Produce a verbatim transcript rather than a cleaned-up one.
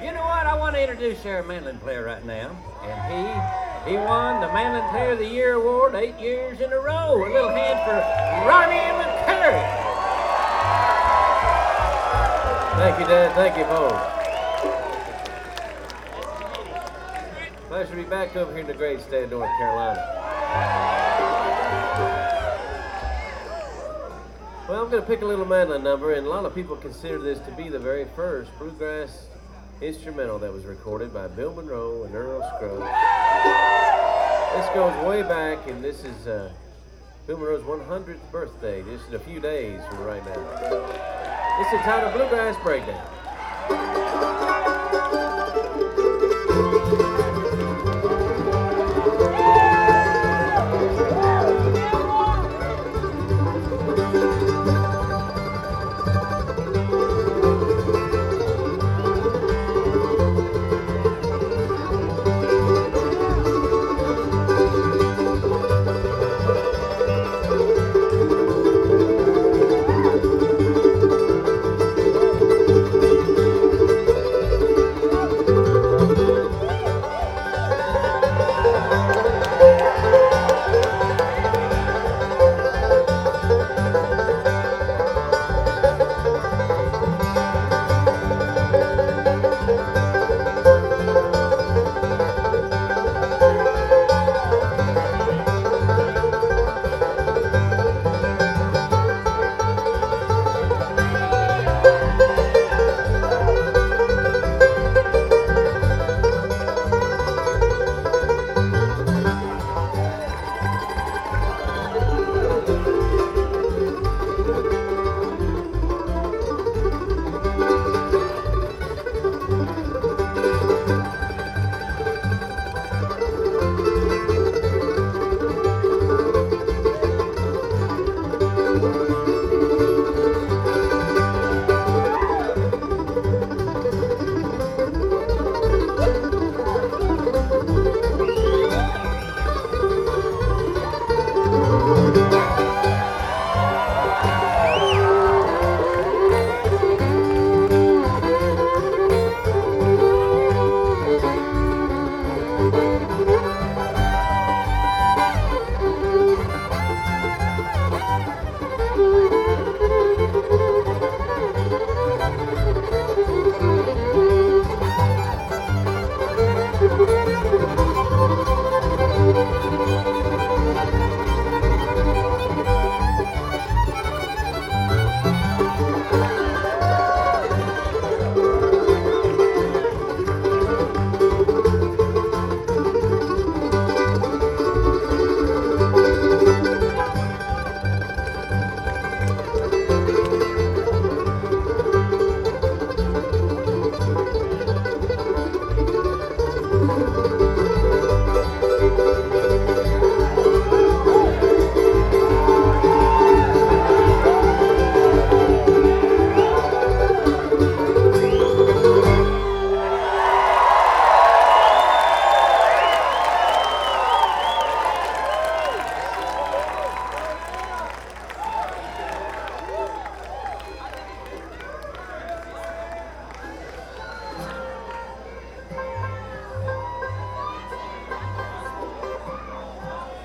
You know what? I want to introduce our mandolin player right now. And he he won the Mandolin Player of the Year award eight years in a row. A little hand for Ronnie McCurry. Thank you, Dad. Thank you, both. Pleasure to be back over here in the great state of North Carolina. Well, I'm going to pick a little mandolin number, and a lot of people consider this to be the very first bluegrass instrumental that was recorded by Bill Monroe and Earl Scruggs. This goes way back, and this is uh, Bill Monroe's one hundredth birthday, just in a few days from right now. It's entitled Bluegrass Breakdown.